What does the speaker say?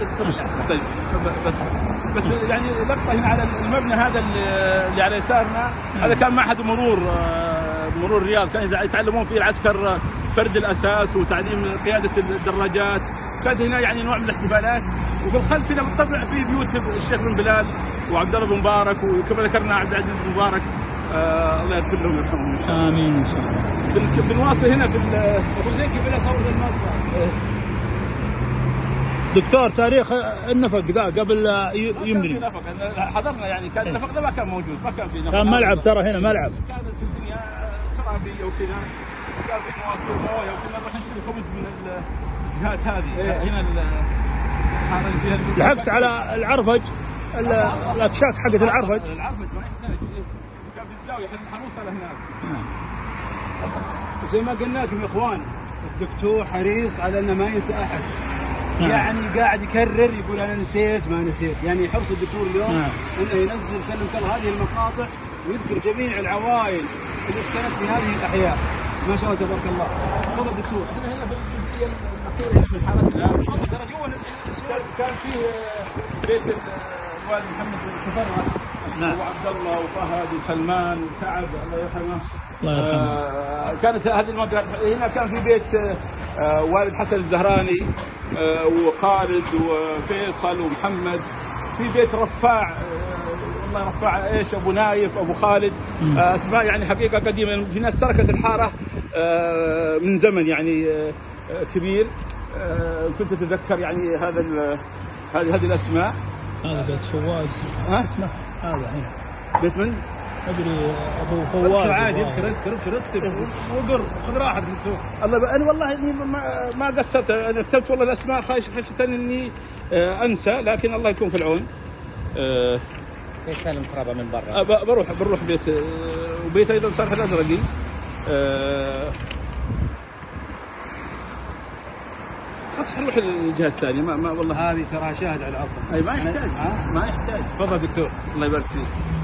اذكر الاسماء. طيب بس يعني لقطه هنا على المبنى هذا اللي على يسارنا، هذا كان معهد مرور الرياض، كان يتعلمون فيه العسكر فرد الاساس وتعليم قياده الدراجات. كانت هنا يعني نوع من الاحتفالات. وفي الخلف هنا بالطبع في بيوت الشيخ بن بلال وعبد الله بن مبارك، وكما ذكرنا عبد العزيز بن مبارك، الله يغفر لهم ويرحمهم ان شاء الله. امين ان شاء الله. بنواصل هنا في ابو زكي بلا صور المطبخ. دكتور، تاريخ النفق ذا قبل يمني حضرنا يعني، كان النفق ذا ما كان موجود، ما كان في نفق، كان ملعب، ترى هنا ملعب، كانت الدنيا ترابيه وكذا، وكان في مواسير مويه، وكنا نروح نشتري خبز من الجهات هذه. هنا الحاره اللي فيها لحقت على العرفج، الاكشاك حقت العرفج. العرفج ما يحتاج، كان في الزاويه، احنا حنوصل هناك. زي ما قلنا لكم يا اخوان، الدكتور حريص على انه ما ينسى احد. يعني قاعد يكرر يقول انا نسيت ما نسيت، يعني حرص الدكتور اليوم انه ينزل سلم كل هذه المقاطع ويذكر جميع العوائل اللي سكنت في هذه الاحياء. ما شاء الله تبارك الله. تفضل دكتور. احنا هنا في الجزئيه الاخيره في حارتنا، تفضل، ترى جوا كان في بيت الوالد محمد تفرع، وعبد الله وفهد وسلمان وسعد الله يرحمه. الله يرحمه. كانت هذه المنطقه. هنا كان في بيت والد حسن الزهراني وخالد وفيصل ومحمد. في بيت رفاع، والله رفاع ايش، ابو نايف، ابو خالد، اسماء يعني حقيقه قديمه. في ناس تركت الحاره من زمن يعني كبير. كنت اتذكر يعني هذه الاسماء. هذا بيت فواز اسمه، هذا هنا بيت من؟ ادري، ابو فواز. عادي، اذكر اكتب وقر، خذ راحتك دكتور. الله انا والله اني ما قصرت، انا كتبت والله الاسماء خشيه اني انسى، لكن الله يكون في العون. بيت سالم ترابه من برا. بنروح بيت، وبيت ايضا صالح الازرقي. خلاص حنروح الجهه الثانيه. ما والله هذه تراها شاهد على العصر. اي ما يحتاج. تفضل دكتور. الله يبارك فيك.